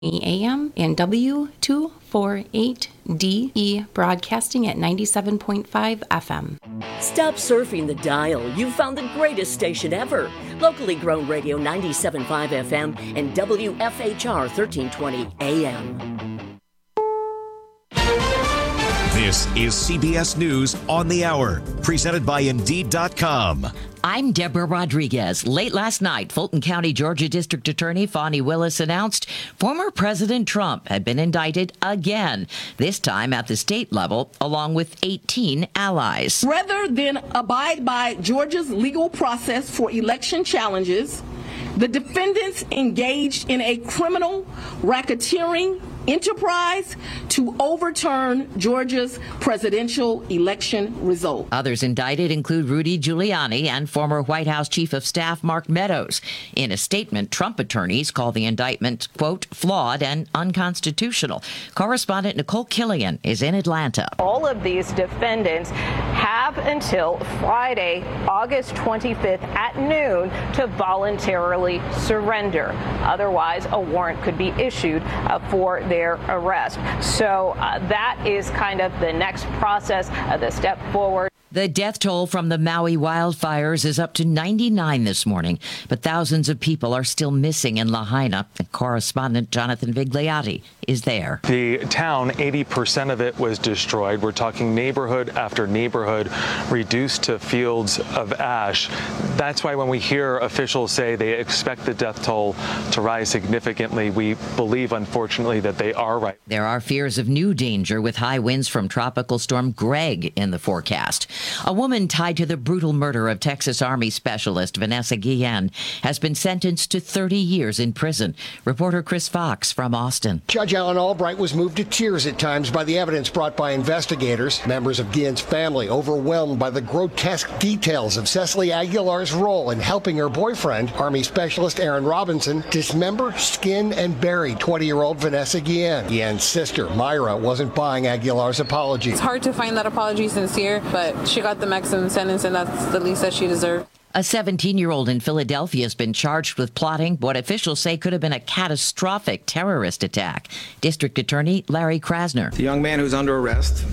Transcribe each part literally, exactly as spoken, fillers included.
A M and W two forty-eight D E broadcasting at ninety-seven point five F M. Stop surfing the dial. You've found the greatest station ever. Locally grown radio ninety-seven point five F M and W F H R thirteen twenty A M. This is C B S News on the Hour, presented by Indeed dot com. I'm Deborah Rodriguez. Late last night, Fulton County, Georgia District Attorney Fani Willis announced former President Trump had been indicted again, this time at the state level, along with eighteen allies. Rather than abide by Georgia's legal process for election challenges, the defendants engaged in a criminal racketeering enterprise to overturn Georgia's presidential election result. Others indicted include Rudy Giuliani and former White House Chief of Staff Mark Meadows. In a statement, Trump attorneys call the indictment, quote, flawed and unconstitutional. Correspondent Nicole Killian is in Atlanta. All of these defendants have until Friday, August twenty-fifth at noon to voluntarily surrender. Otherwise, a warrant could be issued uh, for their arrest. So uh, that is kind of the next process, uh, the step forward. The death toll from the Maui wildfires is up to ninety-nine this morning, but thousands of people are still missing in Lahaina. And correspondent Jonathan Vigliotti is there. The town, eighty percent of it was destroyed. We're talking neighborhood after neighborhood reduced to fields of ash. That's why when we hear officials say they expect the death toll to rise significantly, we believe, unfortunately, that they are right. There are fears of new danger with high winds from Tropical Storm Greg in the forecast. A woman tied to the brutal murder of Texas Army Specialist Vanessa Guillen has been sentenced to thirty years in prison. Reporter Chris Fox from Austin. Judge Alan Albright was moved to tears at times by the evidence brought by investigators. Members of Guillen's family overwhelmed by the grotesque details of Cecily Aguilar's role in helping her boyfriend, Army Specialist Aaron Robinson, dismember, skin, and bury twenty-year-old Vanessa Guillen. Guillen's sister, Myra, wasn't buying Aguilar's apology. It's hard to find that apology sincere, but she got the maximum sentence, and that's the least that she deserved. A seventeen-year-old in Philadelphia has been charged with plotting what officials say could have been a catastrophic terrorist attack. District Attorney Larry Krasner. The young man who's under arrest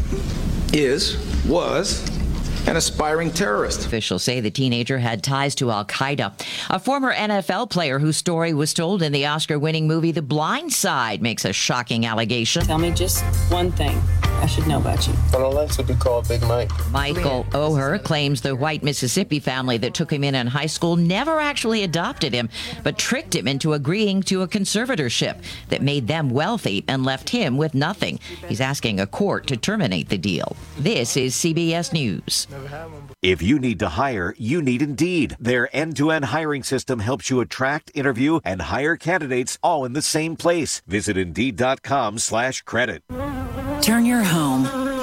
is, was, an aspiring terrorist. Officials say the teenager had ties to al-Qaeda. A former N F L player whose story was told in the Oscar-winning movie The Blind Side makes a shocking allegation. Tell me just one thing I should know about you. Well, that's what we call Big Mike. Michael Oher claims the white Mississippi family that took him in in high school never actually adopted him, but tricked him into agreeing to a conservatorship that made them wealthy and left him with nothing. He's asking a court to terminate the deal. This is C B S News. If you need to hire, you need Indeed. Their end-to-end hiring system helps you attract, interview, and hire candidates all in the same place. Visit Indeed.com slash credit. Turn your home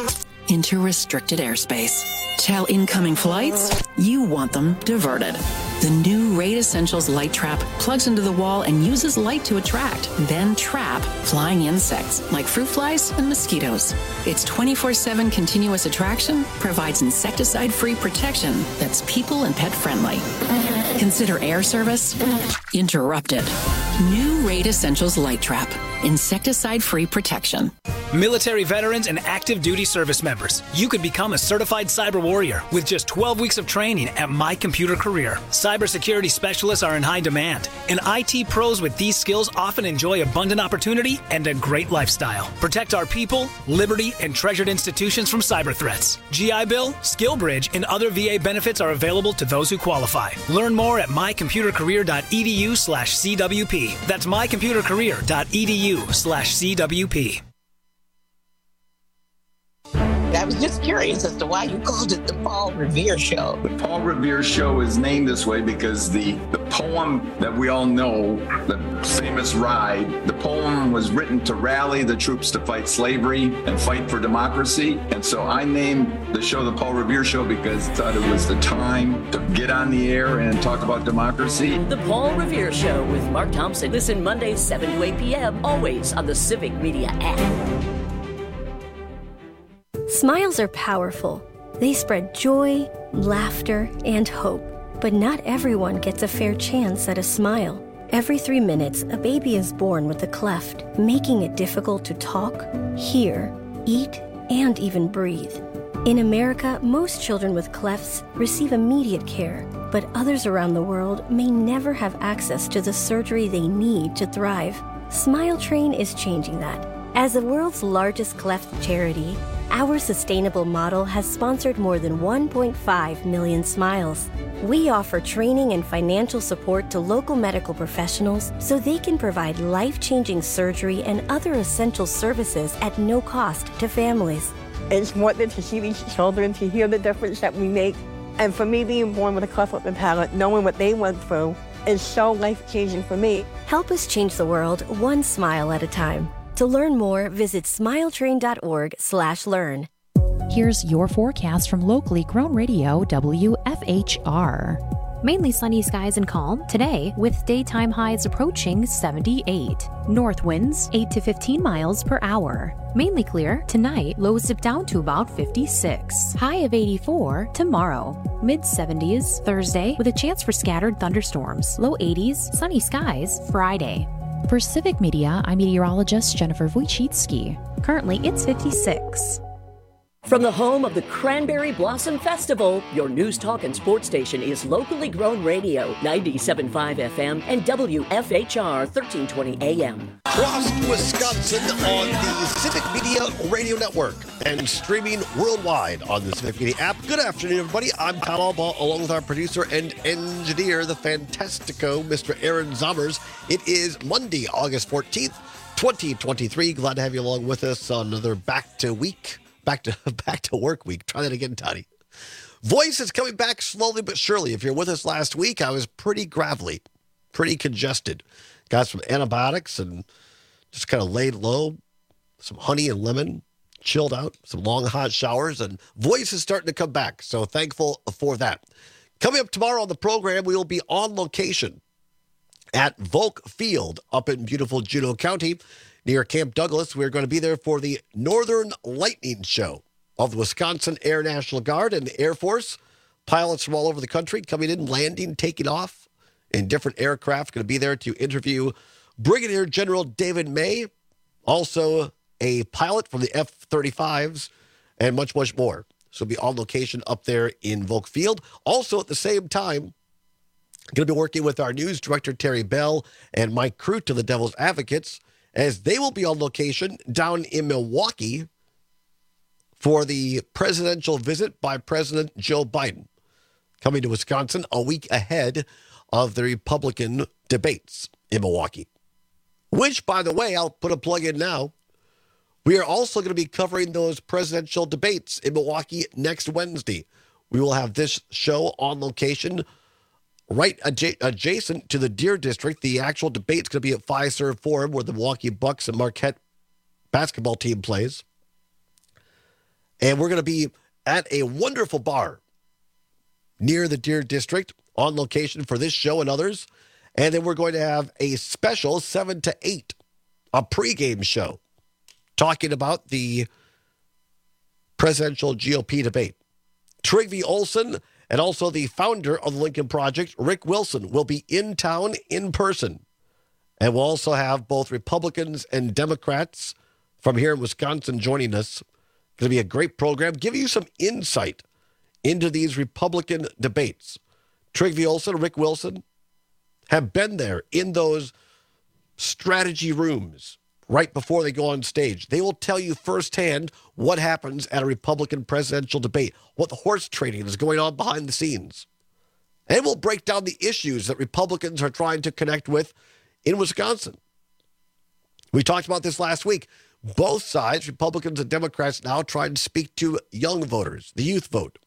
into restricted airspace. Tell incoming flights you want them diverted. The new Raid Essentials Light Trap plugs into the wall and uses light to attract, then trap flying insects like fruit flies and mosquitoes. Its twenty-four seven continuous attraction provides insecticide-free protection that's people and pet friendly. Consider air service interrupted. New Raid Essentials Light Trap. Insecticide-free protection. Military veterans and active duty service members, you could become a certified cyber warrior with just twelve weeks of training at My Computer Career. Cybersecurity specialists are in high demand, and I T pros with these skills often enjoy abundant opportunity and a great lifestyle. Protect our people, liberty, and treasured institutions from cyber threats. G I Bill, SkillBridge, and other V A benefits are available to those who qualify. Learn more at mycomputercareer.edu slash CWP. That's mycomputercareer.edu slash CWP. I was just curious as to why you called it the Paul Revere Show. The Paul Revere Show is named this way because the, the poem that we all know, the famous Ride, the poem was written to rally the troops to fight slavery and fight for democracy. And so I named the show the Paul Revere Show because I thought it was the time to get on the air and talk about democracy. The Paul Revere Show with Mark Thompson. Listen Mondays, seven to eight p.m., always on the Civic Media app. Smiles are powerful. They spread joy, laughter, and hope. But not everyone gets a fair chance at a smile. Every three minutes, a baby is born with a cleft, making it difficult to talk, hear, eat, and even breathe. In America, most children with clefts receive immediate care, but others around the world may never have access to the surgery they need to thrive. Smile Train is changing that. As the world's largest cleft charity, our sustainable model has sponsored more than one point five million smiles. We offer training and financial support to local medical professionals so they can provide life-changing surgery and other essential services at no cost to families. It's wonderful to see these children, to hear the difference that we make. And for me, being born with a cleft lip and palate, knowing what they went through, is so life-changing for me. Help us change the world one smile at a time. To learn more, visit smiletrain.org slash learn. Here's your forecast from locally grown radio W F H R. Mainly sunny skies and calm today, with daytime highs approaching seventy-eight. North winds eight to fifteen miles per hour. Mainly clear tonight, lows dip down to about fifty-six. High of eighty-four tomorrow. Mid seventies Thursday, with a chance for scattered thunderstorms. Low eighties, sunny skies Friday. For Civic Media, I'm meteorologist Jennifer Wojcicki. Currently, it's fifty-six. From the home of the Cranberry Blossom Festival, your news, talk, and sports station is locally grown radio, ninety-seven point five F M and W F H R thirteen twenty A M. Across Wisconsin on the Civic Media Radio Network and streaming worldwide on the Civic Media app. Good afternoon, everybody. I'm Tom Albaugh, along with our producer and engineer, the Fantastico, Mister Aaron Zommers. It is Monday, August fourteenth, twenty twenty-three. Glad to have you along with us on another back to week. Back to back to work week. Try that again, Toddy. Voice is coming back slowly but surely. If you're with us last week, I was pretty gravelly, pretty congested. Got some antibiotics and just kind of laid low. Some honey and lemon, chilled out, some long hot showers, and voice is starting to come back. So thankful for that. Coming up tomorrow on the program, we will be on location at Volk Field up in beautiful Juneau County, near Camp Douglas. We're going to be there for the Northern Lightning Show of the Wisconsin Air National Guard and the Air Force. Pilots from all over the country coming in, landing, taking off in different aircraft. Going to be there to interview Brigadier General David May, also a pilot from the F thirty-fives, and much, much more. So we'll be on location up there in Volk Field. Also at the same time, going to be working with our news director, Terry Bell, and Mike Crute of the Devil's Advocates, as they will be on location down in Milwaukee for the presidential visit by President Joe Biden, coming to Wisconsin a week ahead of the Republican debates in Milwaukee. Which, by the way, I'll put a plug in now. We are also going to be covering those presidential debates in Milwaukee next Wednesday. We will have this show on location right adja- adjacent to the Deer District. The actual debate's going to be at Fiserv Forum, where the Milwaukee Bucks and Marquette basketball team plays. And we're going to be at a wonderful bar near the Deer District on location for this show and others. And then we're going to have a special seven to eight, a pregame show, talking about the presidential G O P debate. Trygve Olsen and also the founder of the Lincoln Project, Rick Wilson, will be in town in person. And we'll also have both Republicans and Democrats from here in Wisconsin joining us. Going to be a great program, giving you some insight into these Republican debates. Trygve Olsen, Rick Wilson have been there in those strategy rooms right before they go on stage. They will tell you firsthand what happens at a Republican presidential debate, what the horse trading is going on behind the scenes. And we'll break down the issues that Republicans are trying to connect with in Wisconsin. We talked about this last week. Both sides, Republicans and Democrats, now trying to speak to young voters, the youth vote.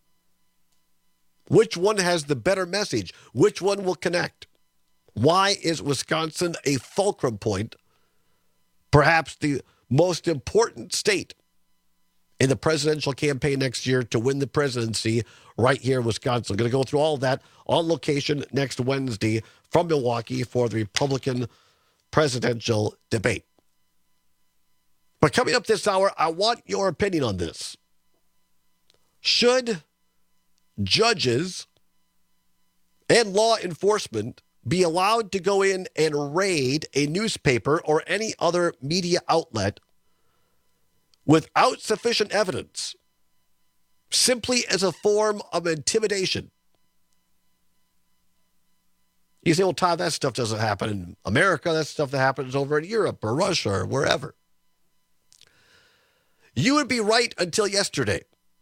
Which one has the better message? Which one will connect? Why is Wisconsin a fulcrum point, perhaps the most important state in the presidential campaign next year to win the presidency right here in Wisconsin? We're going to go through all of that on location next Wednesday from Milwaukee for the Republican presidential debate. But coming up this hour, I want your opinion on this. Should judges and law enforcement be allowed to go in and raid a newspaper or any other media outlet without sufficient evidence, simply as a form of intimidation. You say, well, Todd, that stuff doesn't happen in America. That's stuff that happens over in Europe or Russia or wherever. You would be right until yesterday.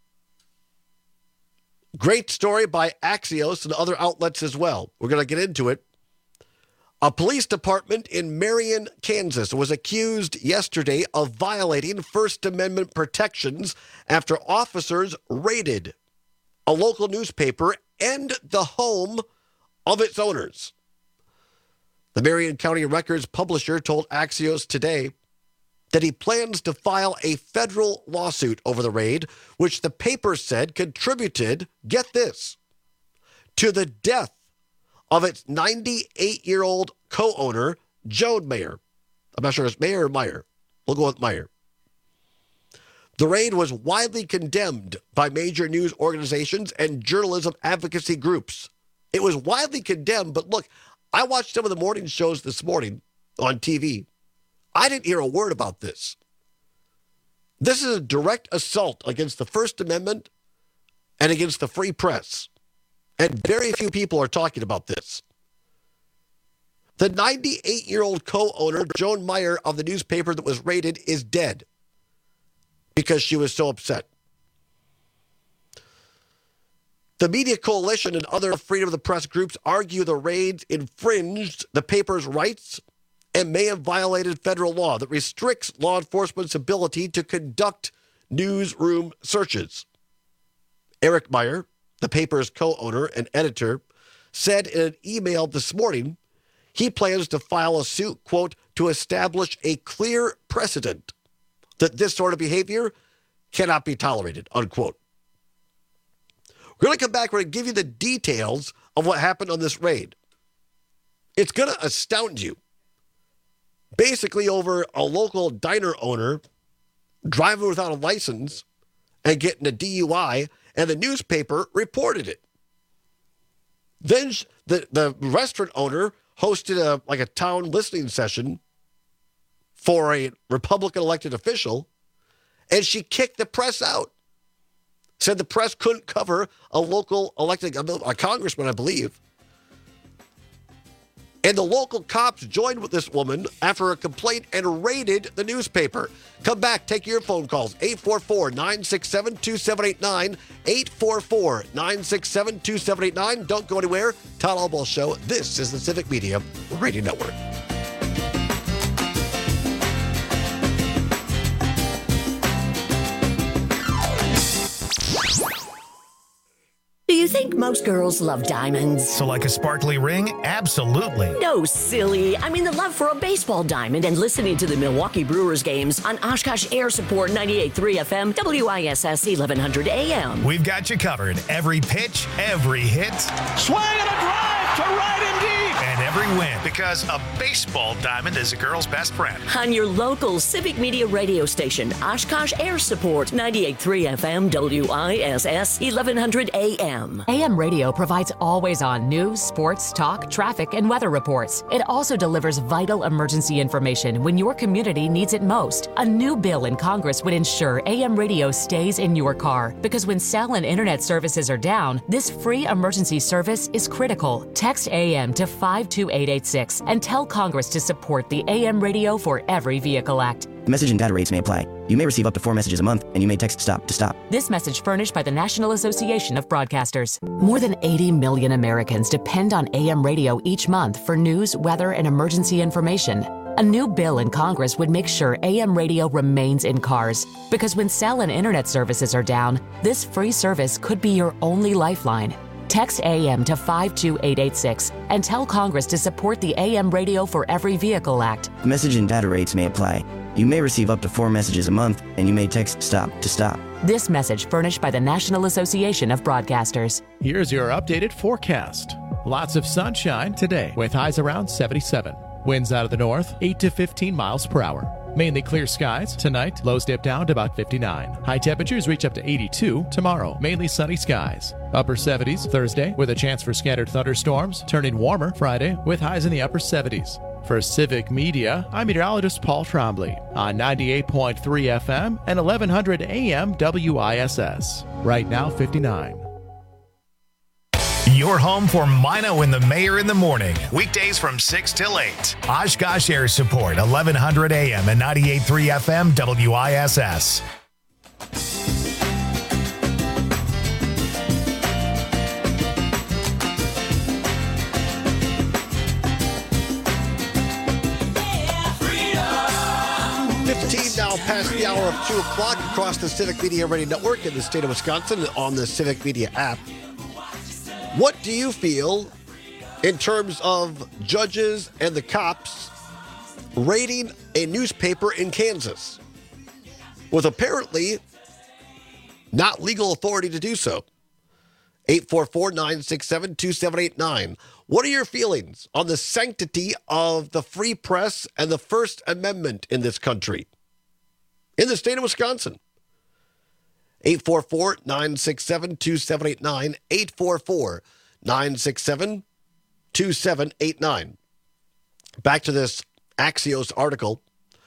Great story by Axios and other outlets as well. We're going to get into it. A police department in Marion, Kansas was accused yesterday of violating First Amendment protections after officers raided a local newspaper and the home of its owners. The Marion County Record's publisher told Axios today that he plans to file a federal lawsuit over the raid, which the paper said contributed, get this, to the death of its ninety-eight-year-old co-owner, Joan Meyer. I'm not sure if it's Meyer or Meyer. We'll go with Meyer. The raid was widely condemned by major news organizations and journalism advocacy groups. It was widely condemned, but look, I watched some of the morning shows this morning on T V. I didn't hear a word about this. This is a direct assault against the First Amendment and against the free press. And very few people are talking about this. The ninety-eight-year-old co-owner, Joan Meyer, of the newspaper that was raided is dead because she was so upset. The Media Coalition and other freedom of the press groups argue the raids infringed the paper's rights and may have violated federal law that restricts law enforcement's ability to conduct newsroom searches. Eric Meyer, the paper's co-owner and editor, said in an email this morning he plans to file a suit, quote, to establish a clear precedent that this sort of behavior cannot be tolerated, unquote. We're going to come back. We're going to give you the details of what happened on this raid. It's going to astound you. Basically over a local diner owner driving without a license and getting a D U I, and the newspaper reported it. Then the, the restaurant owner hosted a like a town listening session for a Republican elected official, and she kicked the press out. Said the press couldn't cover a local elected, a congressman, I believe. And the local cops joined with this woman after a complaint and raided the newspaper. Come back, take your phone calls. eight four four, nine six seven, two seven eight nine. eight four four, nine six seven, two seven eight nine. Don't go anywhere. Todd Albaugh Show. This is the Civic Media Radio Network. Do you think most girls love diamonds? So like a sparkly ring? Absolutely. No, silly. I mean the love for a baseball diamond and listening to the Milwaukee Brewers games on Oshkosh Air Support ninety-eight point three F M, W I S S eleven hundred A M. We've got you covered. Every pitch, every hit. Swing and a drive to right and deep. And every win. Because a baseball diamond is a girl's best friend. On your local Civic Media radio station, Oshkosh Air Support ninety-eight point three F M, W I S S eleven hundred A M. A M Radio provides always-on news, sports, talk, traffic, and weather reports. It also delivers vital emergency information when your community needs it most. A new bill in Congress would ensure A M Radio stays in your car, because when cell and internet services are down, this free emergency service is critical. Text A M to five two eight eight six and tell Congress to support the A M Radio for Every Vehicle Act. Message and data rates may apply. You may receive up to four messages a month, and you may text STOP to stop. This message furnished by the National Association of Broadcasters. More than eighty million Americans depend on A M radio each month for news, weather, and emergency information. A new bill in Congress would make sure A M radio remains in cars, because when cell and internet services are down, this free service could be your only lifeline. Text A M to five two eight eight six and tell Congress to support the A M Radio for Every Vehicle Act. Message and data rates may apply. You may receive up to four messages a month, and you may text STOP to stop. This message furnished by the National Association of Broadcasters. Here's your updated forecast. Lots of sunshine today with highs around seventy-seven. Winds out of the north, eight to fifteen miles per hour. Mainly clear skies. Tonight, lows dip down to about fifty-nine. High temperatures reach up to eighty-two. Tomorrow, mainly sunny skies. Upper seventies Thursday with a chance for scattered thunderstorms. Turning warmer Friday with highs in the upper seventies. For Civic Media, I'm meteorologist Paul Trombley on ninety-eight point three F M and eleven hundred A M W I S S. Right now, fifty-nine. Your home for Mino and the Mayor in the morning. Weekdays from six till eight. Oshkosh Air Support, eleven hundred A M and ninety-eight point three F M W I S S. fifteen now past the hour of two o'clock across the Civic Media Radio Network in the state of Wisconsin on the Civic Media app. What do you feel in terms of judges and the cops raiding a newspaper in Kansas with apparently not legal authority to do so? eight four four, nine six seven, two seven eight nine. What are your feelings on the sanctity of the free press and the First Amendment in this country, in the state of Wisconsin? eight four four, nine six seven, two seven eight nine, eight four four, nine six seven, two seven eight nine. Back to this Axios article.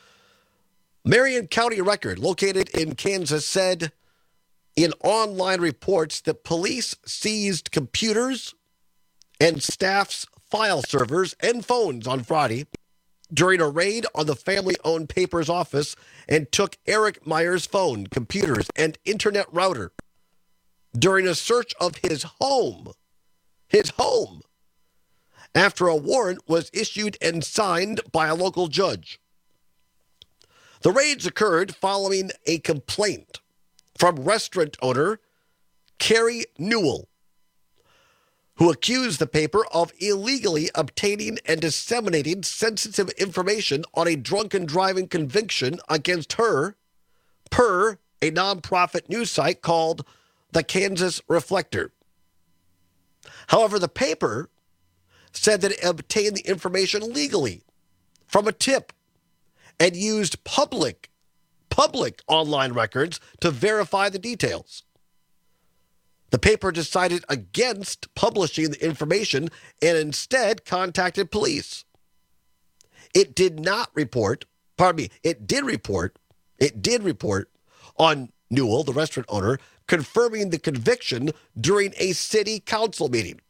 Marion County Record, located in Kansas, said in online reports that police seized computers and staff's file servers and phones on Friday during a raid on the family-owned paper's office and took Eric Meyer's phone, computers, and internet router during a search of his home. His home. After a warrant was issued and signed by a local judge. The raids occurred following a complaint from restaurant owner Carrie Newell, who accused the paper of illegally obtaining and disseminating sensitive information on a drunken driving conviction against her, per a nonprofit news site called the Kansas Reflector. However, the paper said that it obtained the information legally from a tip and used public, public online records to verify the details. The paper decided against publishing the information and instead contacted police. It did not report, pardon me, it did report, it did report on Newell, the restaurant owner, confirming the conviction during a city council meeting.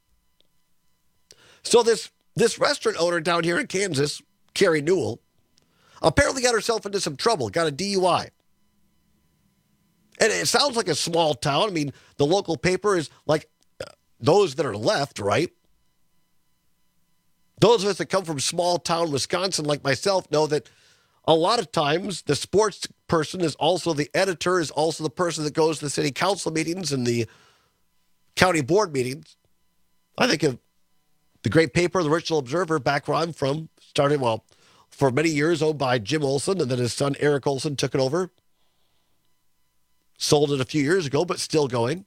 So this, this restaurant owner down here in Kansas, Carrie Newell, apparently got herself into some trouble, got a D U I. And it sounds like a small town. I mean, the local paper is like those that are left, right? Those of us that come from small town Wisconsin, like myself, know that a lot of times the sports person is also the editor, is also the person that goes to the city council meetings and the county board meetings. I think of the great paper, the Richland Observer, back where I'm from, started, well, for many years owned by Jim Olson, and then his son Eric Olson took it over. Sold it a few years ago, but still going.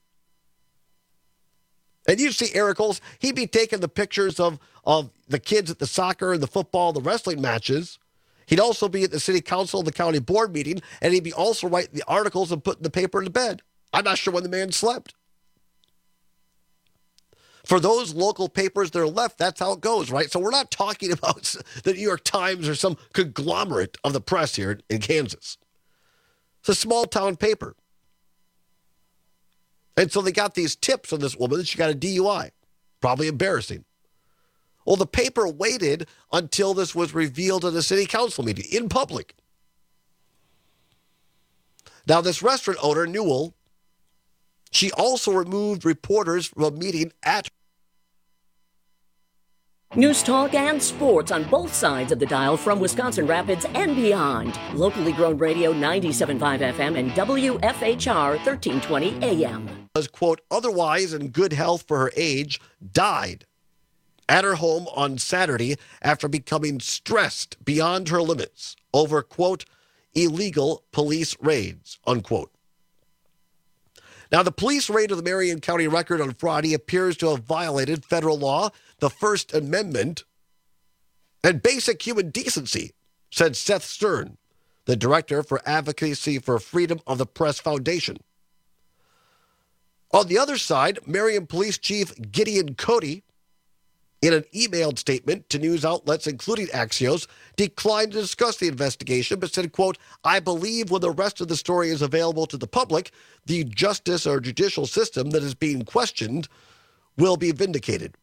And you see Eric Olson, he'd be taking the pictures of, of the kids at the soccer and the football, the wrestling matches. He'd also be at the city council and the county board meeting, and he'd be also writing the articles and putting the paper in the bed. I'm not sure when the man slept. For those local papers that are left, that's how it goes, right? So we're not talking about the New York Times or some conglomerate of the press here in Kansas. It's a small town paper. And so they got these tips on this woman that she got a D U I. Probably embarrassing. Well, the paper waited until this was revealed at a city council meeting in public. Now, this restaurant owner, Newell, she also removed reporters from a meeting at News Talk and sports on both sides of the dial from Wisconsin Rapids and beyond. Locally grown radio ninety-seven point five F M and W F H R thirteen twenty A M. Was, quote, otherwise in good health for her age, died at her home on Saturday after becoming stressed beyond her limits over, quote, illegal police raids, unquote. Now, the police raid of the Marion County Record on Friday appears to have violated federal law, the First Amendment, and basic human decency, said Seth Stern, the director for Advocacy for Freedom of the Press Foundation. On the other side, Marion Police Chief Gideon Cody, in an emailed statement to news outlets, including Axios, declined to discuss the investigation, but said, quote, I believe when the rest of the story is available to the public, the justice or judicial system that is being questioned will be vindicated.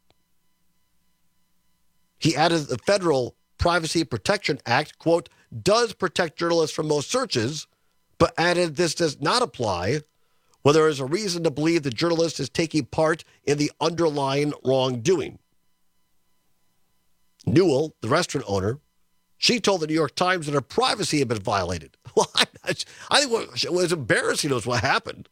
He added that the Federal Privacy Protection Act, quote, does protect journalists from most searches, but added this does not apply when there is a reason to believe the journalist is taking part in the underlying wrongdoing. Newell, the restaurant owner, she told the New York Times that her privacy had been violated. Well, I, I think what was embarrassing was what happened.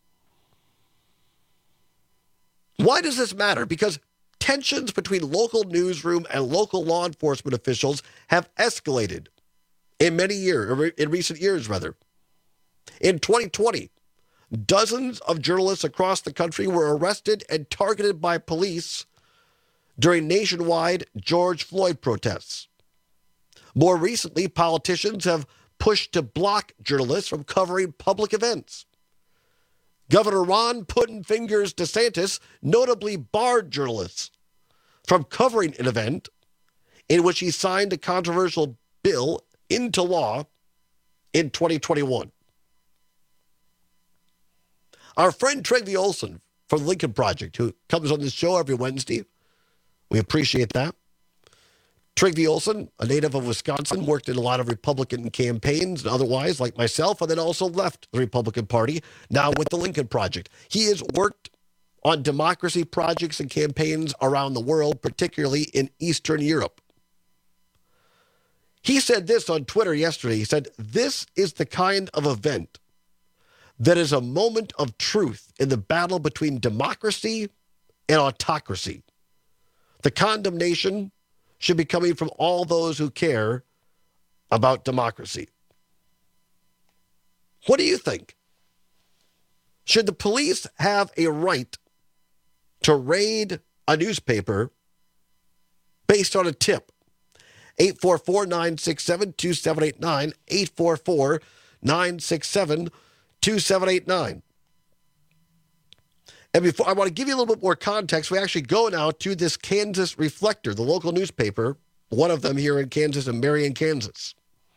Why does this matter? Because tensions between local newsroom and local law enforcement officials have escalated in many years, in recent years, rather. In twenty twenty, dozens of journalists across the country were arrested and targeted by police during nationwide George Floyd protests. More recently, politicians have pushed to block journalists from covering public events. Governor Ron Puddin' DeSantis notably barred journalists from covering an event in which he signed a controversial bill into law in twenty twenty-one. Our friend Trygve Olsen from the Lincoln Project, who comes on this show every Wednesday, we appreciate that. Trygve Olsen, a native of Wisconsin, worked in a lot of Republican campaigns and otherwise, like myself, and then also left the Republican Party, now with the Lincoln Project. He has worked on democracy projects and campaigns around the world, particularly in Eastern Europe. He said this on Twitter yesterday. He said, this is the kind of event that is a moment of truth in the battle between democracy and autocracy. The condemnation should be coming from all those who care about democracy. What do you think? Should the police have a right to raid a newspaper based on a tip? eight four four, nine six seven, two seven eight nine, eight four four, nine six seven, two seven eight nine. And before I want to give you a little bit more context, we actually go now to this Kansas Reflector, the local newspaper, one of them here in Kansas, in Marion, Kansas.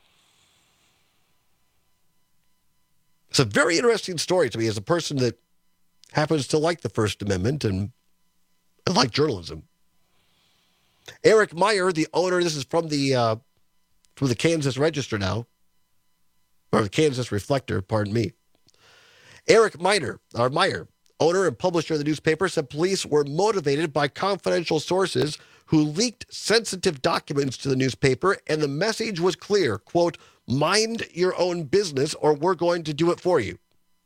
It's a very interesting story to me as a person that happens to like the First Amendment and, and like journalism. Eric Meyer, the owner, this is from the uh, from the Kansas Register now, or the Kansas Reflector, pardon me. Eric Meyer, or Meyer, owner and publisher of the newspaper, said police were motivated by confidential sources who leaked sensitive documents to the newspaper, and the message was clear, quote, mind your own business or we're going to do it for you.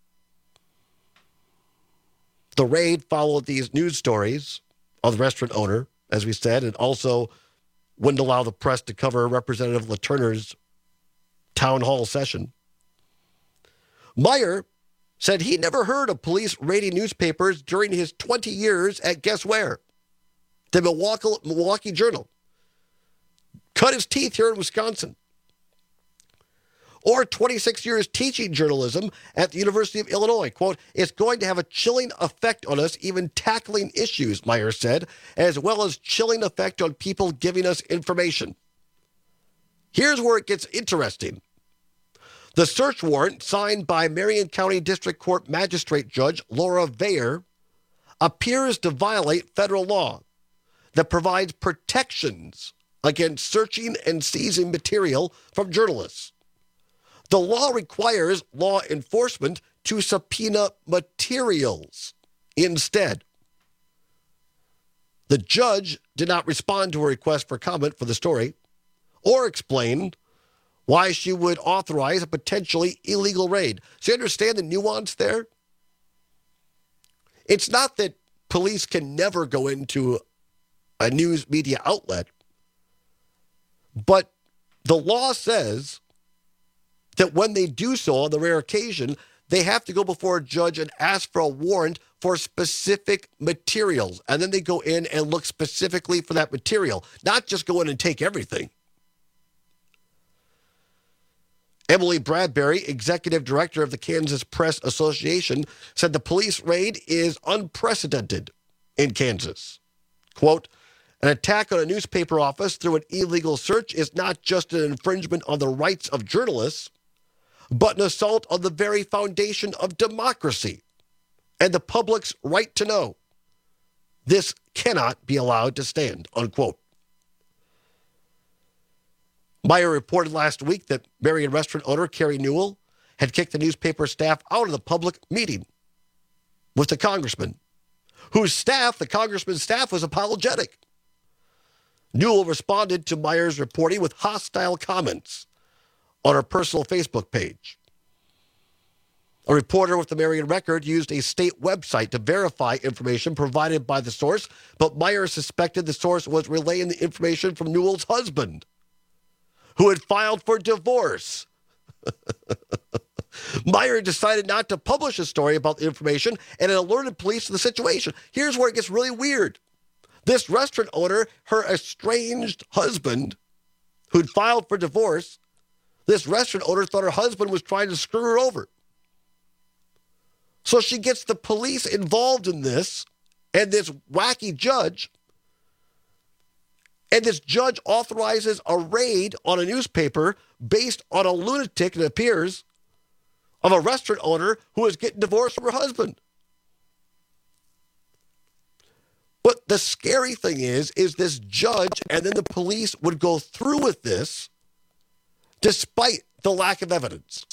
The raid followed these news stories of the restaurant owner, as we said, and also wouldn't allow the press to cover Representative LaTurner's town hall session. Meyer said he never heard of police raiding newspapers during his twenty years at guess where? The Milwaukee, Milwaukee Journal. Cut his teeth here in Wisconsin. Or twenty-six years teaching journalism at the University of Illinois. Quote, it's going to have a chilling effect on us, even tackling issues, Meyer said, as well as chilling effect on people giving us information. Here's where it gets interesting. The search warrant signed by Marion County District Court Magistrate Judge Laura Vayer appears to violate federal law that provides protections against searching and seizing material from journalists. The law requires law enforcement to subpoena materials instead. The judge did not respond to a request for comment for the story or explain why she would authorize a potentially illegal raid. So you understand the nuance there? It's not that police can never go into a news media outlet, but the law says that when they do so, on the rare occasion, they have to go before a judge and ask for a warrant for specific materials. And then they go in and look specifically for that material, not just go in and take everything. Emily Bradbury, executive director of the Kansas Press Association, said the police raid is unprecedented in Kansas. Quote, an attack on a newspaper office through an illegal search is not just an infringement on the rights of journalists, but an assault on the very foundation of democracy and the public's right to know. This cannot be allowed to stand, unquote. Meijer reported last week that Marion restaurant owner Carrie Newell had kicked the newspaper staff out of the public meeting with the congressman, whose staff, the congressman's staff, was apologetic. Newell responded to Meijer's reporting with hostile comments on her personal Facebook page. A reporter with the Marion Record used a state website to verify information provided by the source, but Meijer suspected the source was relaying the information from Newell's husband, who had filed for divorce. Meijer decided not to publish a story about the information and it alerted police to the situation. Here's where it gets really weird. This restaurant owner, her estranged husband, who'd filed for divorce, this restaurant owner thought her husband was trying to screw her over. So she gets the police involved in this, and this wacky judge, and this judge authorizes a raid on a newspaper based on a lunatic, it appears, of a restaurant owner who is getting divorced from her husband. But the scary thing is, is this judge and then the police would go through with this despite the lack of evidence.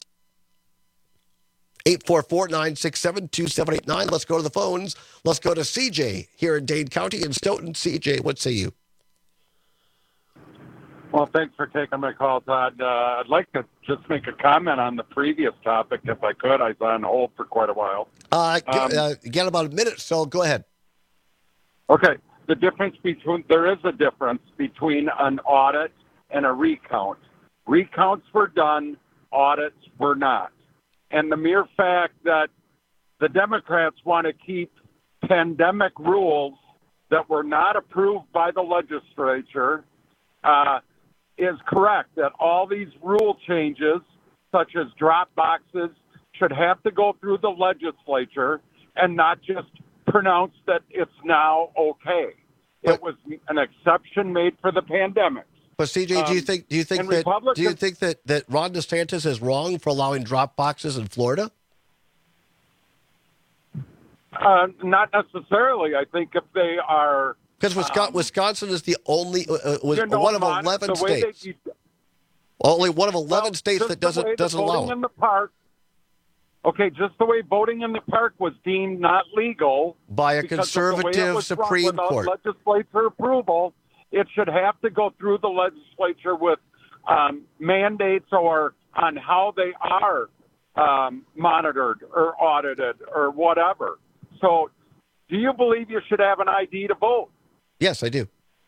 eight four four, nine six seven, two seven eight nine. Let's go to the phones. Let's go to C J here in Dane County in Stoughton. C J, what say you? Well, thanks for taking my call, Todd. Uh, I'd like to just make a comment on the previous topic, if I could. I was on hold for quite a while. Uh, Um, uh, get about a minute, so go ahead. Okay. The difference between, there is a difference between an audit and a recount. Recounts were done, audits were not. And the mere fact that the Democrats want to keep pandemic rules that were not approved by the legislature uh, is correct, that all these rule changes, such as drop boxes, should have to go through the legislature and not just pronounce that it's now okay. But, it was an exception made for the pandemic. But C J, do you think do you think um, that Republicans, do you think that, that Ron DeSantis is wrong for allowing drop boxes in Florida? Uh, not necessarily. I think if they are, because Wisconsin, um, Wisconsin is the only uh, was you know, one of Mon- eleven states. They, only one of eleven well, states that doesn't doesn't allow it. In the park, okay, just the way voting in the park was deemed not legal by a conservative Supreme Court. Legislature approval, it should have to go through the legislature with um, mandates or on how they are um, monitored or audited or whatever. So, do you believe you should have an I D to vote? Yes, I do.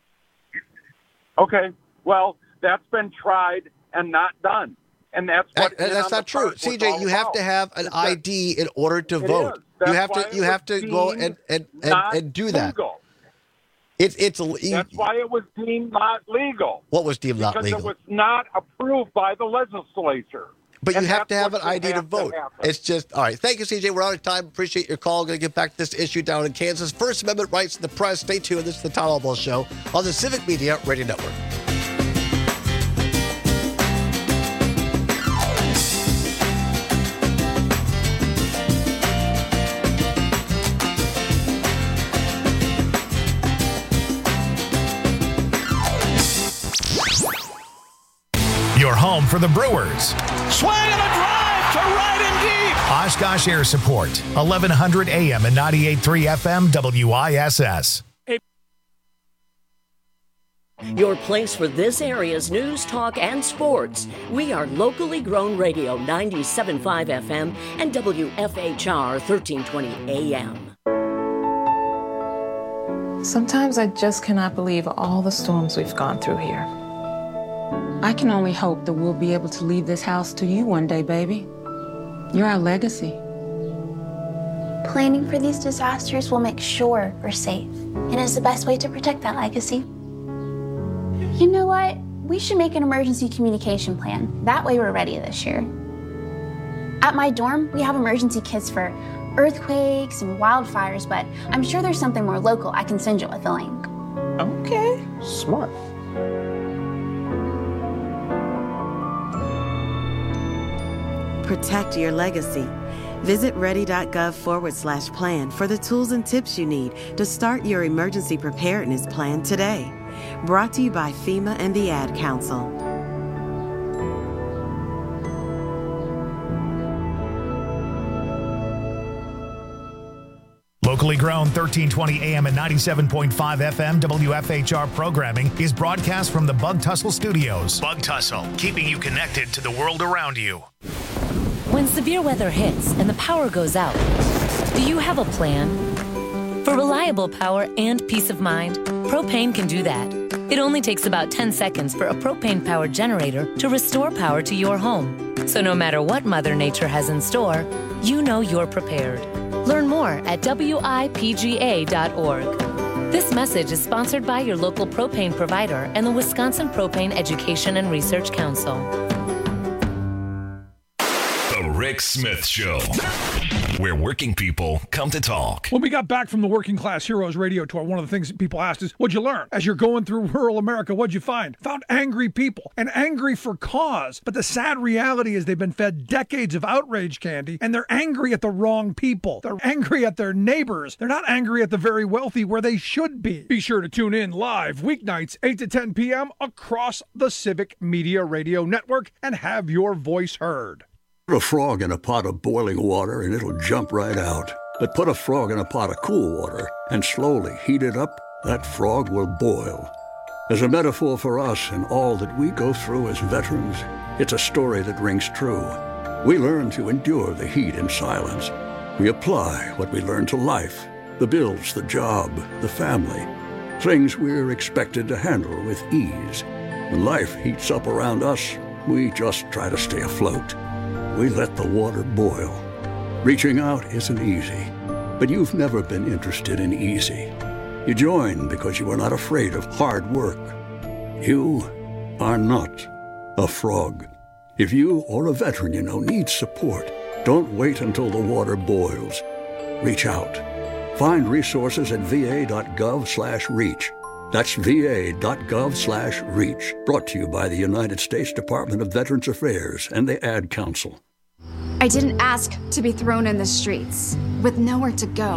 Okay, well, that's been tried and not done. And that's what that, that's not true, C J. You have to have an I D in order to vote. You have to you have to go and and, and, and do that. Legal. It's it's that's why it was deemed not legal. What was deemed not legal? Because it was not approved by the legislature. But you have to have an I D to vote. It's just all right. Thank you, C J. We're out of time. Appreciate your call. Going to get back to this issue down in Kansas. First Amendment rights in the press. Stay tuned. This is the Tom Albaugh Show on the Civic Media Radio Network. Your home for the Brewers. Swing and a drive to right and deep. Oshkosh Air Support, eleven hundred A M and ninety-eight point three F M W I S S. Your place for this area's news, talk, and sports. We are locally grown radio ninety-seven point five F M and W F H R thirteen twenty A M. Sometimes I just cannot believe all the storms we've gone through here. I can only hope that we'll be able to leave this house to you one day, baby. You're our legacy. Planning for these disasters will make sure we're safe, and is the best way to protect that legacy. You know what? we should make an emergency communication plan. That way we're ready this year. At my dorm, we have emergency kits for earthquakes and wildfires, but I'm sure there's something more local. I can send you with a link. Okay. Smart. Protect your legacy. Visit ready.gov forward slash plan for the tools and tips you need to start your emergency preparedness plan today. Brought to you by FEMA and the Ad Council. Locally grown thirteen twenty A M and ninety-seven point five F M W F H R programming is broadcast from the Bug Tussle Studios. Bug Tussle, keeping you connected to the world around you. When severe weather hits and the power goes out, do you have a plan? For reliable power and peace of mind, Propane can do that. It only takes about ten seconds for a propane-powered generator to restore power to your home. So no matter what Mother Nature has in store, you know you're prepared. Learn more at W I P G A dot org. This message is sponsored by your local propane provider and the Wisconsin Propane Education and Research Council. The Rick Smith Show, where working people come to talk. When we got back from the Working Class Heroes radio tour, one of the things that people asked is, what'd you learn? As you're going through rural America, what'd you find? Found angry people, and angry for cause. But the sad reality is they've been fed decades of outrage candy, and they're angry at the wrong people. They're angry at their neighbors. They're not angry at the very wealthy where they should be. Be sure to tune in live weeknights, eight to ten p.m. across the Civic Media Radio Network and have your voice heard. Put a frog in a pot of boiling water and it'll jump right out. But put a frog in a pot of cool water and slowly heat it up, that frog will boil. As a metaphor for us and all that we go through as veterans, it's a story that rings true. We learn to endure the heat in silence. We apply what we learn to life, the bills, the job, the family, things we're expected to handle with ease. When life heats up around us, we just try to stay afloat. We let the water boil. Reaching out isn't easy, but you've never been interested in easy. You join because you are not afraid of hard work. You are not a frog. If you or a veteran you know needs support, don't wait until the water boils. Reach out. Find resources at va.gov slash reach. That's va.gov slash reach. Brought to you by the United States Department of Veterans Affairs and the Ad Council. I didn't ask to be thrown in the streets with nowhere to go.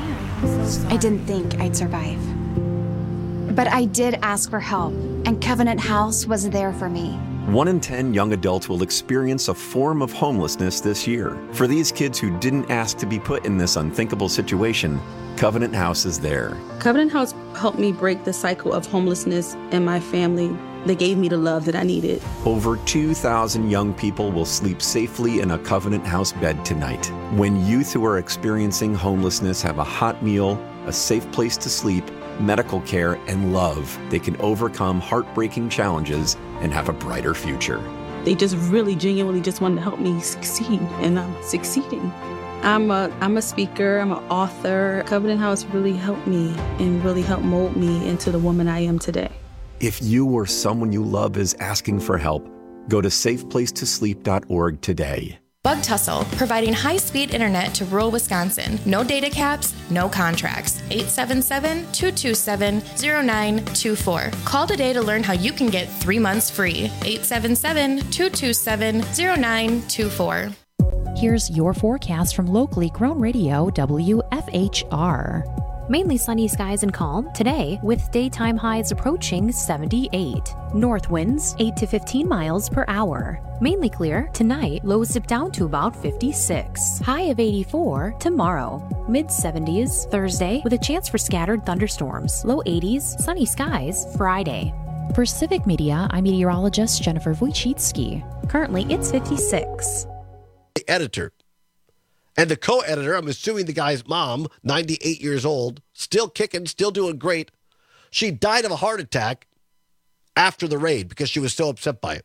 I didn't think I'd survive. But I did ask for help, and Covenant House was there for me. One in ten young adults will experience a form of homelessness this year. For these kids who didn't ask to be put in this unthinkable situation, Covenant House is there. Covenant House helped me break the cycle of homelessness in my family. They gave me the love that I needed. Over two thousand young people will sleep safely in a Covenant House bed tonight. When youth who are experiencing homelessness have a hot meal, a safe place to sleep, medical care, and love, they can overcome heartbreaking challenges and have a brighter future. They just really genuinely just wanted to help me succeed, and I'm succeeding. I'm a I'm a speaker, I'm an author. Covenant House really helped me and really helped mold me into the woman I am today. If you or someone you love is asking for help, go to safe place to sleep dot org today. Bug Tussle, providing high-speed internet to rural Wisconsin. No data caps, no contracts. eight seven seven, two two seven, zero nine two four. Call today to learn how you can get three months free. eight seven seven, two two seven, zero nine two four. Here's your forecast from locally grown radio W F H R. Mainly sunny skies and calm today, with daytime highs approaching seventy-eight. North winds eight to fifteen miles per hour. Mainly clear tonight, lows dip down to about fifty-six. High of eighty-four tomorrow. Mid seventies Thursday, with a chance for scattered thunderstorms. Low eighties, sunny skies Friday. For Civic Media, I'm meteorologist Jennifer Wojcicki. Currently, it's fifty-six. The editor. And the co-editor, I'm assuming the guy's mom, ninety-eight years old, still kicking, still doing great. She died of a heart attack after the raid because she was so upset by it.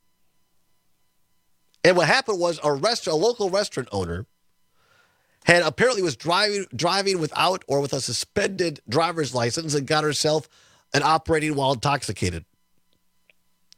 And what happened was a restaurant, a local restaurant owner had apparently was driving driving without or with a suspended driver's license and got herself an operating while intoxicated.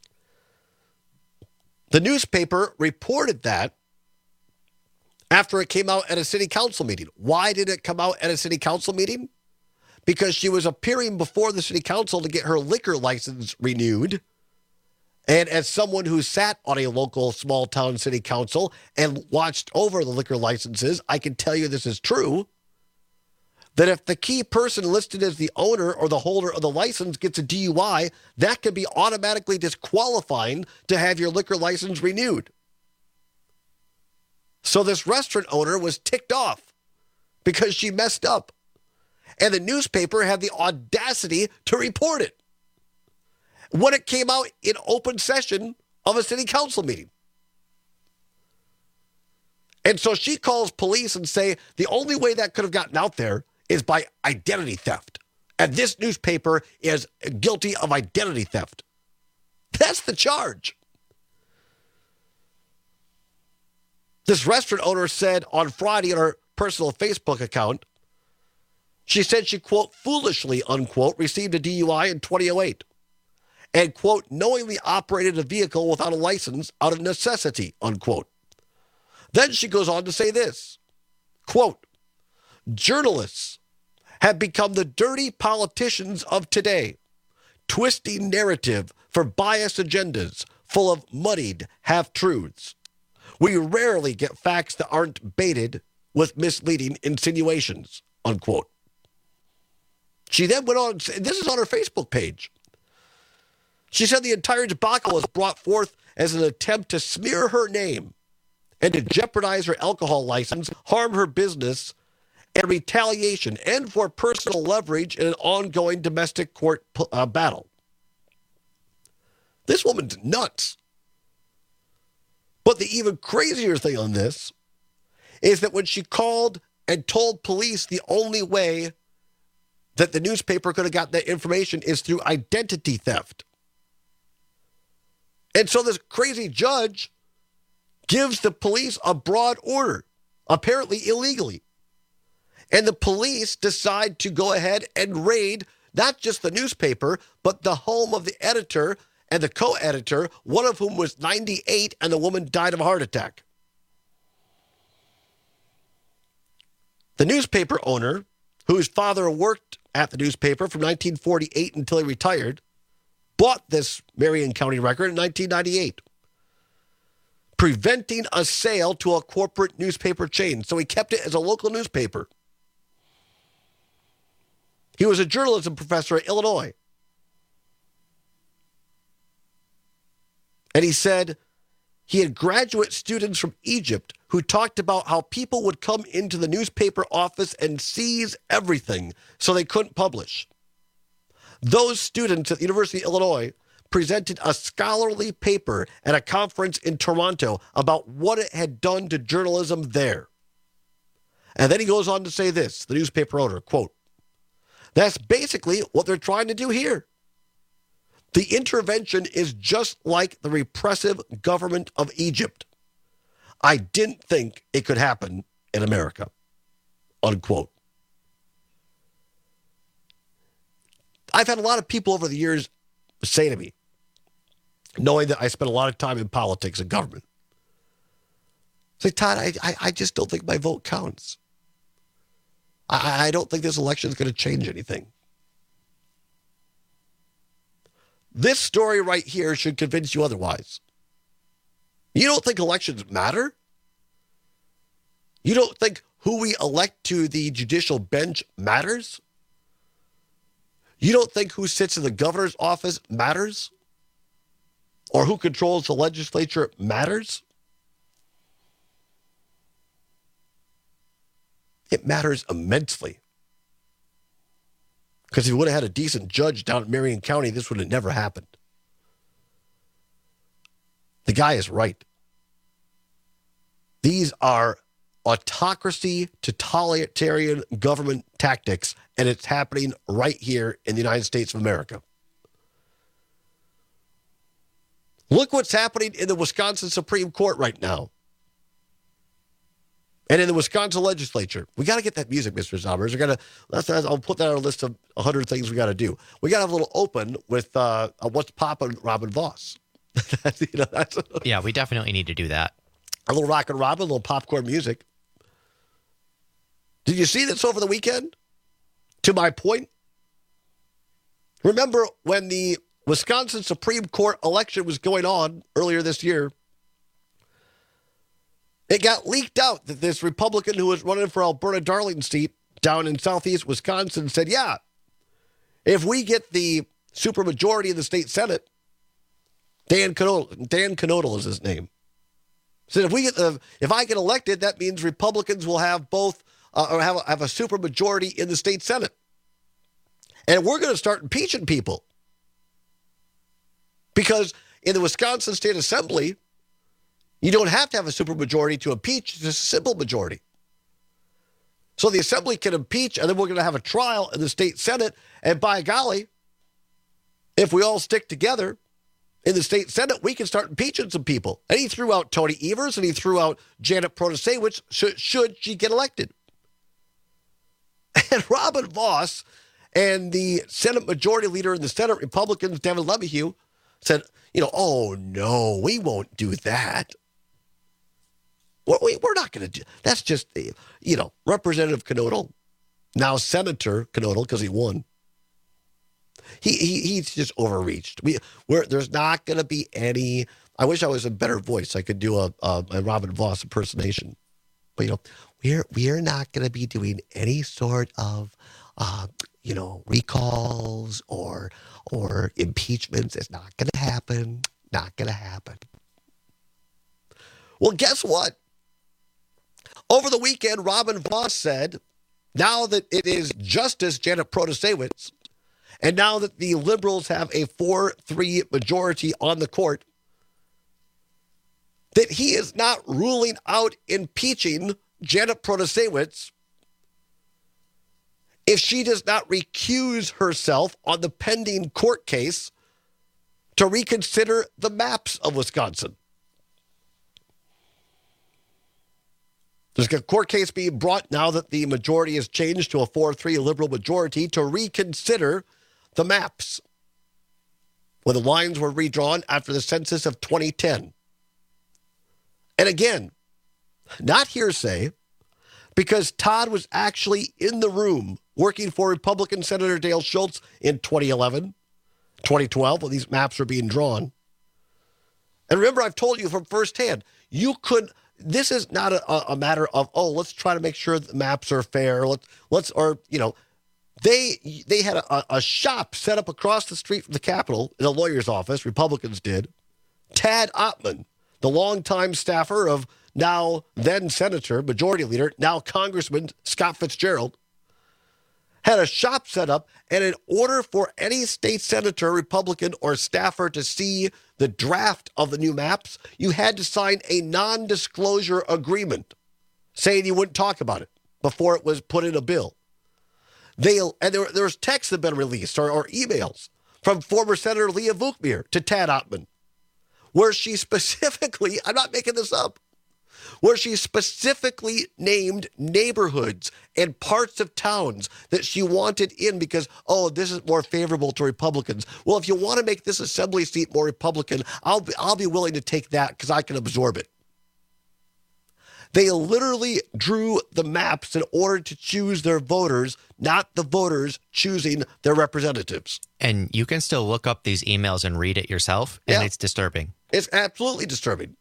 The newspaper reported that after it came out at a city council meeting. Why did it come out at a city council meeting? Because she was appearing before the city council to get her liquor license renewed. And as someone who sat on a local small town city council and watched over the liquor licenses, I can tell you this is true, that if the key person listed as the owner or the holder of the license gets a D U I, that can be automatically disqualifying to have your liquor license renewed. So this restaurant owner was ticked off because she messed up. And the newspaper had the audacity to report it when it came out in open session of a city council meeting. And so she calls police and say the only way that could have gotten out there is by identity theft. And this newspaper is guilty of identity theft. That's the charge. This restaurant owner said on Friday on her personal Facebook account, she said she, quote, foolishly, unquote, received a D U I in twenty oh eight and, quote, knowingly operated a vehicle without a license out of necessity, unquote. Then she goes on to say this, quote, journalists have become the dirty politicians of today, twisting narrative for biased agendas full of muddied half-truths. We rarely get facts that aren't baited with misleading insinuations, unquote. She then went on, this is on her Facebook page. She said the entire debacle was brought forth as an attempt to smear her name and to jeopardize her alcohol license, harm her business, and retaliation, and for personal leverage in an ongoing domestic court uh, battle. This woman's nuts. But the even crazier thing on this is that when she called and told police the only way that the newspaper could have got that information is through identity theft. And so this crazy judge gives the police a broad order, apparently illegally. And the police decide to go ahead and raid not just the newspaper, but the home of the editor and the co-editor, one of whom was ninety-eight, and the woman died of a heart attack. The newspaper owner, whose father worked at the newspaper from nineteen forty-eight until he retired, bought this Marion County Record in nineteen ninety-eight, preventing a sale to a corporate newspaper chain. So he kept it as a local newspaper. He was a journalism professor at Illinois. And he said he had graduate students from Egypt who talked about how people would come into the newspaper office and seize everything so they couldn't publish. Those students at the University of Illinois presented a scholarly paper at a conference in Toronto about what it had done to journalism there. And then he goes on to say this, the newspaper owner, quote, that's basically what they're trying to do here. The intervention is just like the repressive government of Egypt. I didn't think it could happen in America, unquote. I've had a lot of people over the years say to me, knowing that I spent a lot of time in politics and government, say, Todd, I, I, I just don't think my vote counts. I, I don't think this election is going to change anything. This story right here should convince you otherwise. You don't think elections matter? You don't think who we elect to the judicial bench matters? You don't think who sits in the governor's office matters? Or who controls the legislature matters? It matters immensely. Because if we would have had a decent judge down in Marion County, this would have never happened. The guy is right. These are autocracy, totalitarian government tactics, and it's happening right here in the United States of America. Look what's happening in the Wisconsin Supreme Court right now. And in the Wisconsin legislature. We got to get that music, Mister Zombers. We got to. I'll put that on a list of one hundred things we got to do. We got to have a little open with uh, what's poppin' Robin Voss. you know, that's yeah, we definitely need to do that. A little rock and robin, a little popcorn music. Did you see this over the weekend? To my point, remember when the Wisconsin Supreme Court election was going on earlier this year, it got leaked out that this Republican who was running for Alberta Darling's seat down in southeast Wisconsin said, yeah, if we get the supermajority in the state Senate, Dan Knodel, Dan Knodel is his name, said if we get the, if I get elected, that means Republicans will have both uh, or have a, have a supermajority in the state Senate, and we're going to start impeaching people because in the Wisconsin State Assembly, you don't have to have a supermajority to impeach; it's just a simple majority. So the Assembly can impeach, and then we're going to have a trial in the state Senate. And by golly, if we all stick together in the state Senate, we can start impeaching some people. And he threw out Tony Evers, and he threw out Janet Protasewicz should, should she get elected. And Robin Vos and the Senate Majority Leader in the Senate Republicans, Devin LeMahieu, said, you know, oh, no, we won't do that. We're not going to do that's just, you know, Representative Knodel, now Senator Knodel, because he won. He, he He's just overreached. We, we're, there's not going to be any, I wish I was a better voice. I could do a, a, a Robin Vos impersonation. But, you know, we're, we're not going to be doing any sort of, uh, you know, recalls or, or impeachments. It's not going to happen. Not going to happen. Well, guess what? Over the weekend, Robin Vos said, now that it is Justice Janet Protasewicz, and now that the Liberals have a four three majority on the court, that he is not ruling out impeaching Janet Protasewicz if she does not recuse herself on the pending court case to reconsider the maps of Wisconsin. There's a court case being brought now that the majority has changed to a four three Liberal majority to reconsider the maps when the lines were redrawn after the census of twenty ten. And again, not hearsay, because Todd was actually in the room working for Republican Senator Dale Schultz in twenty eleven, twenty twelve, when these maps were being drawn. And remember, I've told you from firsthand, you could... This is not a, a matter of, oh, let's try to make sure the maps are fair. Let's, let's, or, you know, they they had a, a shop set up across the street from the Capitol in a lawyer's office. Republicans did. Tad Ottman, the longtime staffer of now then Senator, Majority Leader, now Congressman Scott Fitzgerald, had a shop set up, and in order for any state senator, Republican, or staffer to see the draft of the new maps, you had to sign a non-disclosure agreement saying you wouldn't talk about it before it was put in a bill. They and there, there's texts that have been released or, or emails from former Senator Leah Vukmir to Tad Ottman, where she specifically, I'm not making this up, where she specifically named neighborhoods and parts of towns that she wanted in because, oh, this is more favorable to Republicans. Well, if you want to make this assembly seat more Republican, I'll be, I'll be willing to take that because I can absorb it. They literally drew the maps in order to choose their voters, not the voters choosing their representatives. And you can still look up these emails and read it yourself, and yeah. It's disturbing. It's absolutely disturbing.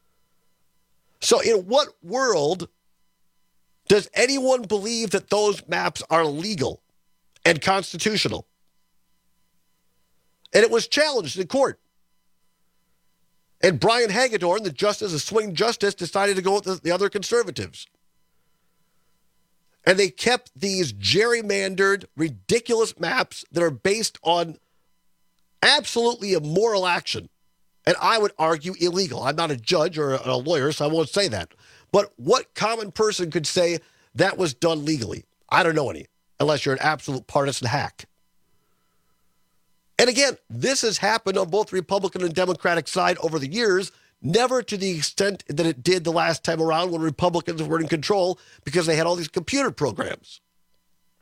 So in what world does anyone believe that those maps are legal and constitutional? And it was challenged in court. And Brian Hagedorn, the justice, a swing justice, decided to go with the, the other conservatives. And they kept these gerrymandered, ridiculous maps that are based on absolutely immoral action. And I would argue illegal. I'm not a judge or a, a lawyer, so I won't say that. But what common person could say that was done legally? I don't know any, unless you're an absolute partisan hack. And again, this has happened on both Republican and Democratic side over the years, never to the extent that it did the last time around when Republicans were in control because they had all these computer programs.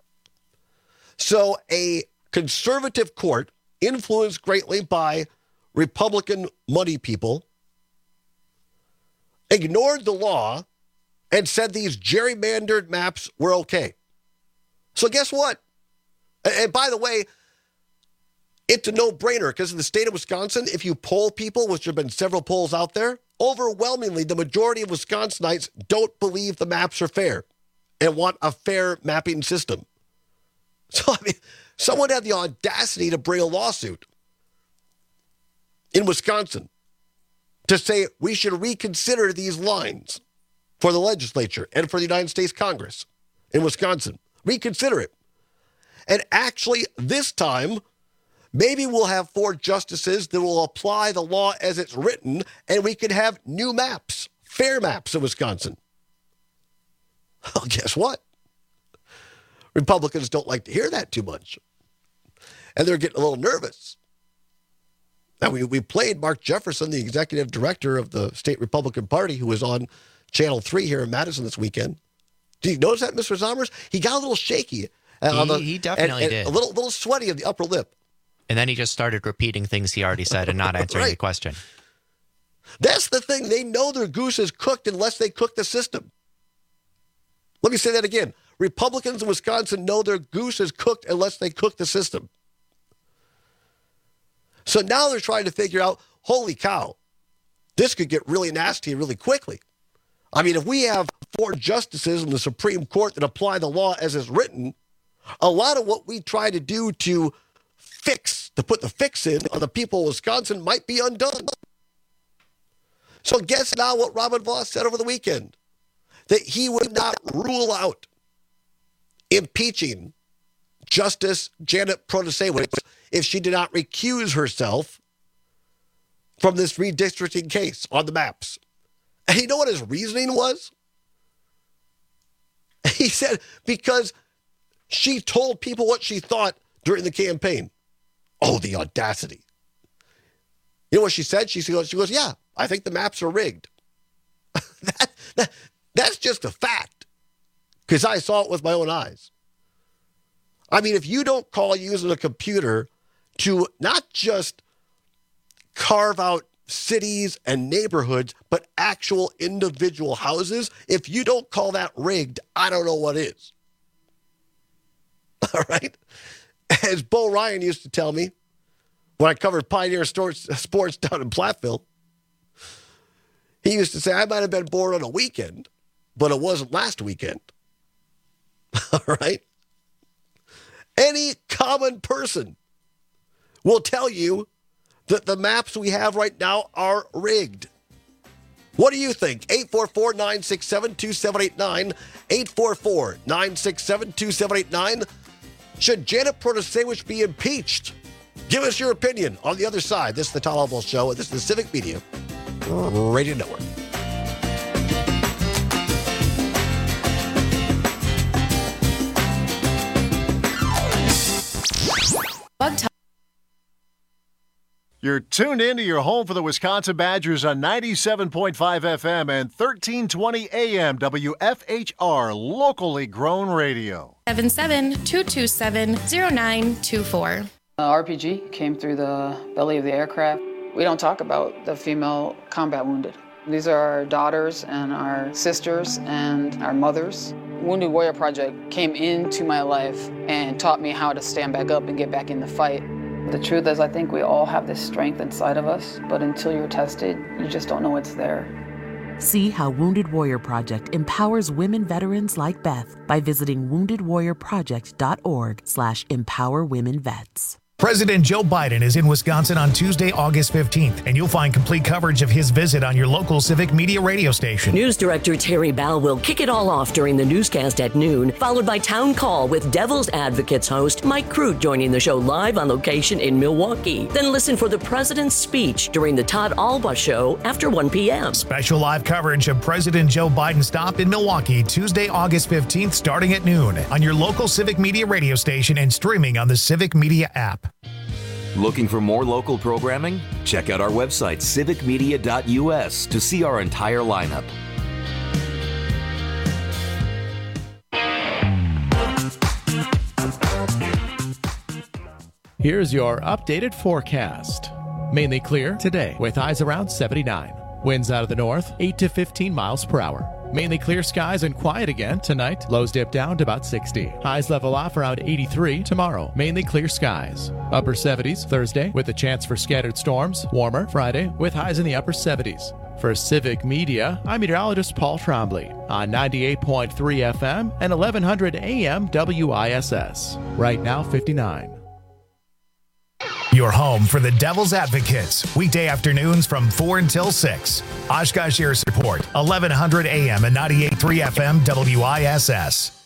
So a conservative court, influenced greatly by Republican money people ignored the law and said these gerrymandered maps were okay. So guess what? And by the way, it's a no-brainer because in the state of Wisconsin, if you poll people, which there have been several polls out there, overwhelmingly, the majority of Wisconsinites don't believe the maps are fair and want a fair mapping system. So, I mean, someone had the audacity to bring a lawsuit in Wisconsin to say we should reconsider these lines for the legislature and for the United States Congress in Wisconsin. Reconsider it. And actually, this time, maybe we'll have four justices that will apply the law as it's written, and we can have new maps, fair maps in Wisconsin. Well, guess what? Republicans don't like to hear that too much. And they're getting a little nervous. Now, we, we played Mark Jefferson, the executive director of the state Republican Party, who was on Channel three here in Madison this weekend. Did you notice that, Mister Zommers? He got a little shaky. He, on the, he definitely and, and did. A little, little sweaty of the upper lip. And then he just started repeating things he already said and not answering Right. the question. That's the thing. They know their goose is cooked unless they cook the system. Let me say that again. Republicans in Wisconsin know their goose is cooked unless they cook the system. So now they're trying to figure out, holy cow, this could get really nasty really quickly. I mean, if we have four justices in the Supreme Court that apply the law as is written, a lot of what we try to do to fix, to put the fix in on the people of Wisconsin might be undone. So guess now what Robin Vos said over the weekend, that he would not rule out impeaching Justice Janet Protasewicz if she did not recuse herself from this redistricting case on the maps. And you know what his reasoning was? He said, because she told people what she thought during the campaign. Oh, the audacity. You know what she said? She goes, she goes yeah, I think the maps are rigged. that, that, that's just a fact, because I saw it with my own eyes. I mean, if you don't call using a computer to not just carve out cities and neighborhoods, but actual individual houses, if you don't call that rigged, I don't know what is. All right? As Bo Ryan used to tell me when I covered Pioneer Sports, sports down in Platteville, he used to say, I might have been born on a weekend, but it wasn't last weekend. All right? Any common person will tell you that the maps we have right now are rigged. What do you think? eight four four, nine six seven, two seven eight nine. eight four four, nine six seven, two seven eight nine. Should Janet Protasewicz be impeached? Give us your opinion on the other side. This is the Tom Albaugh Show, and this is the Civic Media Radio Network. You're tuned in to your home for the Wisconsin Badgers on ninety-seven point five F M and thirteen twenty A M W F H R, locally grown radio. seven seven, two two seven, zero nine two four. Uh, R P G came through the belly of the aircraft. We don't talk about the female combat wounded. These are our daughters and our sisters and our mothers. Wounded Warrior Project came into my life and taught me how to stand back up and get back in the fight. The truth is, I think we all have this strength inside of us, but until you're tested, you just don't know it's there. See how Wounded Warrior Project empowers women veterans like Beth by visiting wounded warrior project dot org slash empower women vets. President Joe Biden is in Wisconsin on Tuesday, August fifteenth, and you'll find complete coverage of his visit on your local Civic Media radio station. News Director Terry Bell will kick it all off during the newscast at noon, followed by Town Call with Devil's Advocates host Mike Crute joining the show live on location in Milwaukee. Then listen for the president's speech during the Todd Albaugh Show after one p.m. Special live coverage of President Joe Biden's stop in Milwaukee, Tuesday, August fifteenth, starting at noon on your local Civic Media radio station and streaming on the Civic Media app. Looking for more local programming? Check out our website, civic media dot u s, to see our entire lineup. Here's your updated forecast. Mainly clear today with highs around seventy-nine. Winds out of the north, eight to fifteen miles per hour. Mainly clear skies and quiet again tonight. Lows dip down to about sixty. Highs level off around eighty-three tomorrow. Mainly clear skies. Upper seventies Thursday with a chance for scattered storms. Warmer Friday with highs in the upper seventies. For Civic Media, I'm meteorologist Paul Trombley on ninety-eight point three F M and eleven hundred A M W I S S. Right now, fifty-nine. Your home for the Devil's Advocates, weekday afternoons from four until six. Oshkosh Air Support, eleven hundred A M and ninety-eight point three F M W I S S.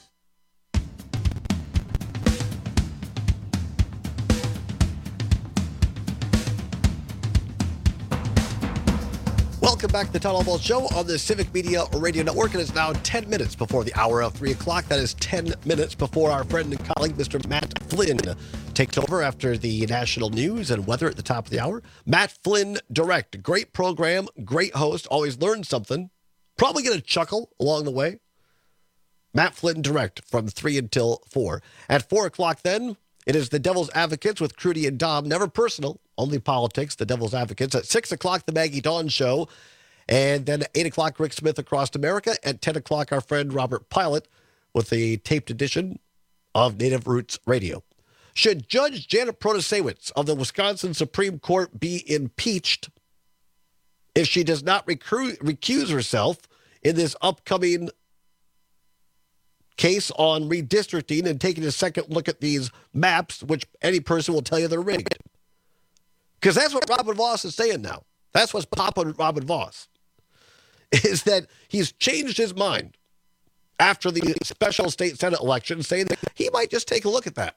Welcome back to the Todd Albaugh Show on the Civic Media Radio Network. It is now ten minutes before the hour of three o'clock. That is ten minutes before our friend and colleague, Mister Matt Flynn, takes over after the national news and weather at the top of the hour. Matt Flynn Direct. Great program, great host, always learn something. Probably get a chuckle along the way. Matt Flynn Direct from three until four. At four o'clock then, it is the Devil's Advocates with Crudy and Dom. Never personal, only politics, the Devil's Advocates. At six o'clock, the Maggie Dawn Show. And then at eight o'clock, Rick Smith Across America. At ten o'clock, our friend Robert Pilot with the taped edition of Native Roots Radio. Should Judge Janet Protasewicz of the Wisconsin Supreme Court be impeached if she does not recru- recuse herself in this upcoming case on redistricting and taking a second look at these maps, which any person will tell you they're rigged? Because that's what Robin Vos is saying now. That's what's popping Robin Vos, is that he's changed his mind after the special state Senate election, saying that he might just take a look at that.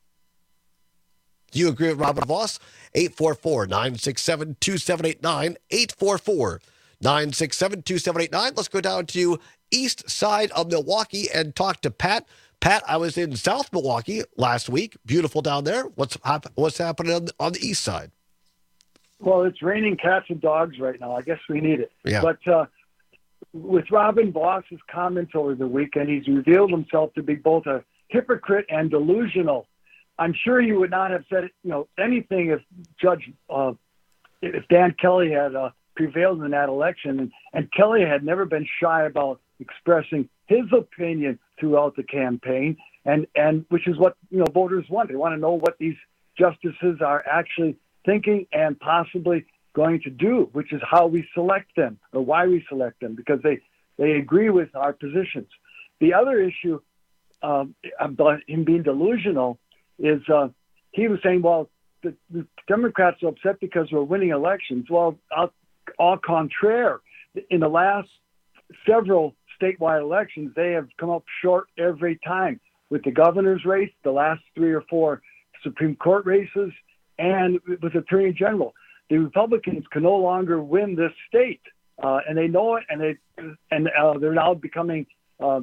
Do you agree with Robin Vos? eight four four, nine six seven, two seven eight nine, eight four four, nine six seven, two seven eight nine. Let's go down to east side of Milwaukee and talk to Pat. Pat, I was in South Milwaukee last week. Beautiful down there. What's, hap- what's happening on the, on the east side? Well, it's raining cats and dogs right now. I guess we need it. Yeah. But uh, with Robin Vos's comments over the weekend, he's revealed himself to be both a hypocrite and delusional. I'm sure he would not have said, you know, anything if Judge, uh, if Dan Kelly had uh, prevailed in that election. And, and Kelly had never been shy about expressing his opinion throughout the campaign, and, and which is what, you know, voters want. They want to know what these justices are actually thinking and possibly going to do, which is how we select them or why we select them, because they, they agree with our positions. The other issue um, about him being delusional is uh, he was saying, well, the, the Democrats are upset because we're winning elections. Well, au, au contraire, in the last several statewide elections, they have come up short every time with the governor's race, the last three or four Supreme Court races, and with Attorney General. The Republicans can no longer win this state, uh, and they know it, and they and uh, they're now becoming uh,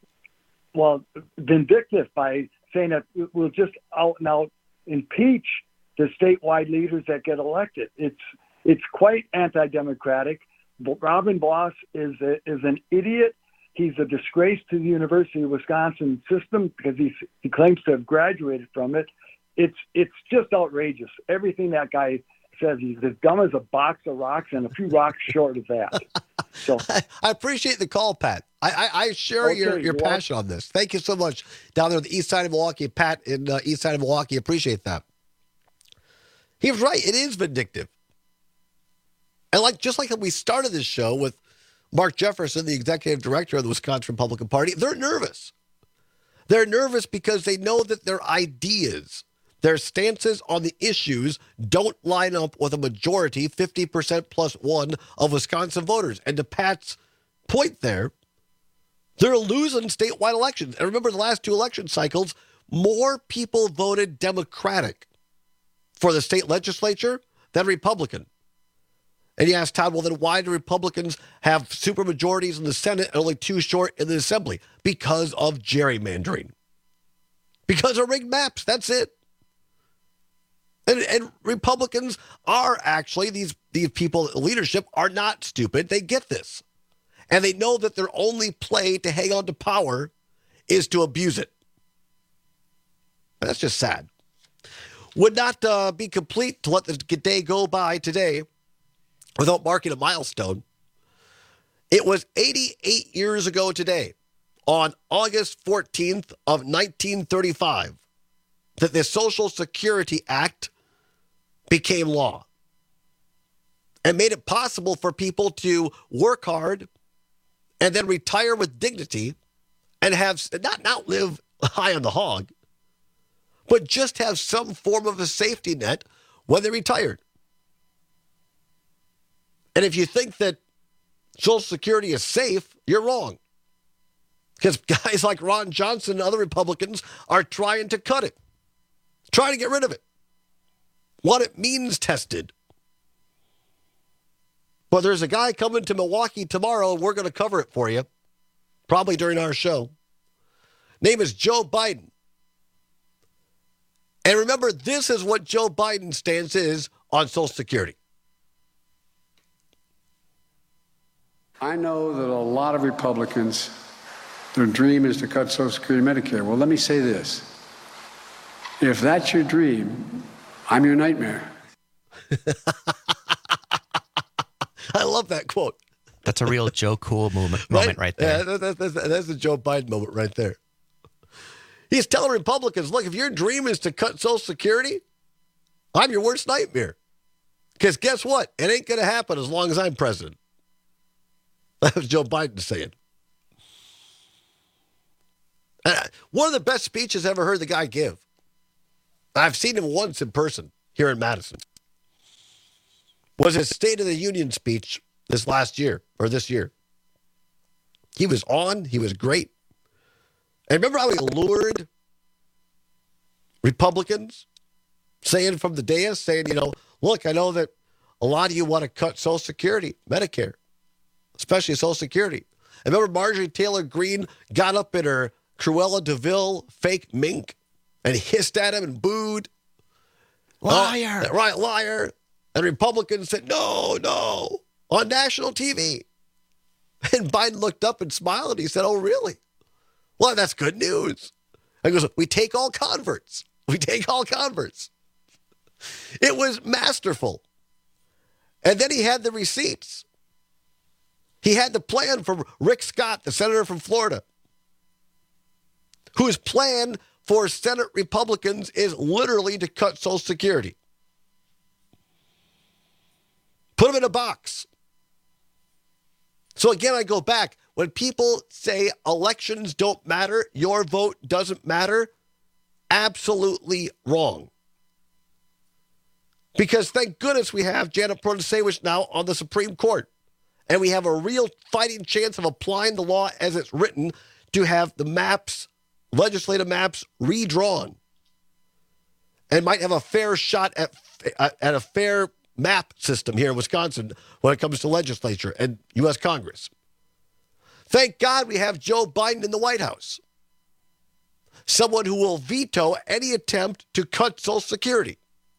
well vindictive by saying that we'll just out and out impeach the statewide leaders that get elected. It's it's quite anti-democratic. Robin Vos is a, is an idiot. He's a disgrace to the University of Wisconsin system because he he claims to have graduated from it. It's it's just outrageous. Everything that guy says, he's as dumb as a box of rocks and a few rocks short of that. So I, I appreciate the call, Pat. I, I, I share Okay, your, your you're passion on this. Thank you so much down there on the east side of Milwaukee. Pat in uh, east side of Milwaukee, appreciate that. He was right. It is vindictive. And like just like we started this show with Mark Jefferson, the executive director of the Wisconsin Republican Party, they're nervous. They're nervous because they know that their ideas, their stances on the issues don't line up with a majority, fifty percent plus one, of Wisconsin voters. And to Pat's point there, they're losing statewide elections. And remember, the last two election cycles, more people voted Democratic for the state legislature than Republican. And you ask Todd, well, then why do Republicans have supermajorities in the Senate and only two short in the Assembly? Because of gerrymandering. Because of rigged maps. That's it. And, and Republicans are actually, these, these people in leadership are not stupid. They get this. And they know that their only play to hang on to power is to abuse it. And that's just sad. would not uh, be complete to let the day go by today without marking a milestone. It was eighty-eight years ago today, on August fourteenth of nineteen thirty-five, that the Social Security Act became law and made it possible for people to work hard and then retire with dignity and have not, not live high on the hog, but just have some form of a safety net when they're retired. And if you think that Social Security is safe, you're wrong. Because guys like Ron Johnson and other Republicans are trying to cut it, trying to get rid of it. Want it means tested. Well, there's a guy coming to Milwaukee tomorrow, and we're going to cover it for you, probably during our show. Name is Joe Biden. And remember, this is what Joe Biden's stance is on Social Security. I know that a lot of Republicans, their dream is to cut Social Security and Medicare. Well, let me say this. If that's your dream, I'm your nightmare. I love that quote. That's a real Joe Cool moment, moment right, right there. Yeah, that's, that's, that's the Joe Biden moment right there. He's telling Republicans, look, if your dream is to cut Social Security, I'm your worst nightmare. Because guess what? It ain't going to happen as long as I'm president. That was Joe Biden saying. And one of the best speeches I ever heard the guy give. I've seen him once in person here in Madison. Was his State of the Union speech this last year, or this year. He was on. He was great. And remember how he lured Republicans, saying from the dais, saying, you know, look, I know that a lot of you want to cut Social Security, Medicare, especially Social Security. And remember Marjorie Taylor Greene got up in her Cruella de Vil fake mink and hissed at him and booed. Liar. Uh, right, liar. And Republicans said, no, no, on national T V. And Biden looked up and smiled and he said, oh, really? Well, that's good news. And he goes, we take all converts. We take all converts. It was masterful. And then he had the receipts. He had the plan from Rick Scott, the senator from Florida, whose plan for Senate Republicans is literally to cut Social Security. Put them in a box. So again, I go back. When people say elections don't matter, your vote doesn't matter, absolutely wrong. Because thank goodness we have Janet Protasewicz now on the Supreme Court. And we have a real fighting chance of applying the law as it's written to have the maps, legislative maps, redrawn. And might have a fair shot at, at a fair map system here in Wisconsin when it comes to legislature and U S Congress. Thank God we have Joe Biden in the White House. Someone who will veto any attempt to cut Social Security.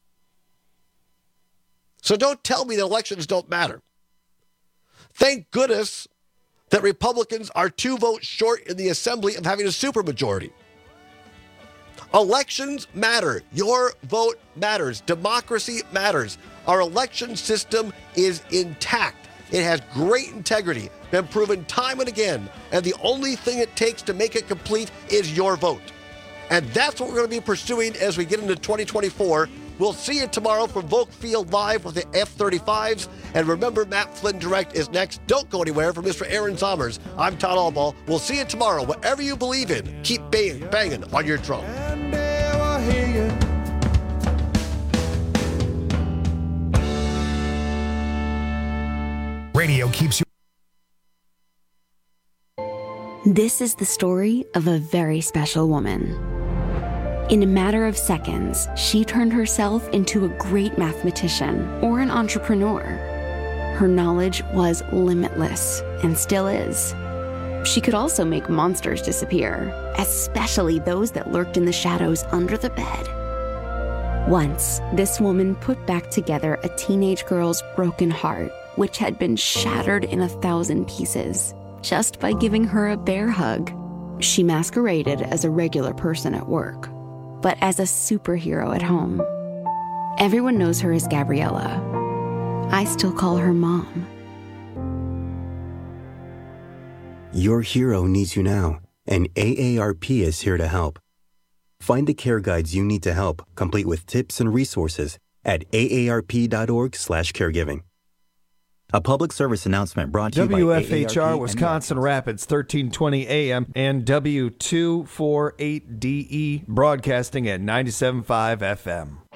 So don't tell me that elections don't matter. Thank goodness that Republicans are two votes short in the Assembly of having a supermajority. Elections matter. Your vote matters. Democracy matters. Our election system is intact. It has great integrity, been proven time and again, and the only thing it takes to make it complete is your vote. And that's what we're going to be pursuing as we get into twenty twenty-four. We'll see you tomorrow from Volk Field Live with the F thirty-fives. And remember, Matt Flynn Direct is next. Don't go anywhere. For Mister Aaron Sommers, I'm Todd Albaugh. We'll see you tomorrow. Whatever you believe in, keep bang, banging on your drum. Radio keeps you. This is the story of a very special woman. In a matter of seconds, she turned herself into a great mathematician or an entrepreneur. Her knowledge was limitless and still is. She could also make monsters disappear, especially those that lurked in the shadows under the bed. Once, this woman put back together a teenage girl's broken heart, which had been shattered in a thousand pieces, just by giving her a bear hug. She masqueraded as a regular person at work, but as a superhero at home. Everyone knows her as Gabriella. I still call her Mom. Your hero needs you now, and A A R P is here to help. Find the care guides you need to help, complete with tips and resources at A A R P dot org slash caregiving. A public service announcement brought to you by W F H R A A R P Wisconsin Rapids, thirteen twenty A M, and W two forty-eight D E, broadcasting at ninety-seven point five F M.